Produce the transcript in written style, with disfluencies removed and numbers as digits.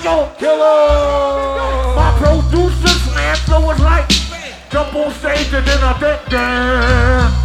yo. Killer. My producer's answer was like, jump on stage and then I think, damn.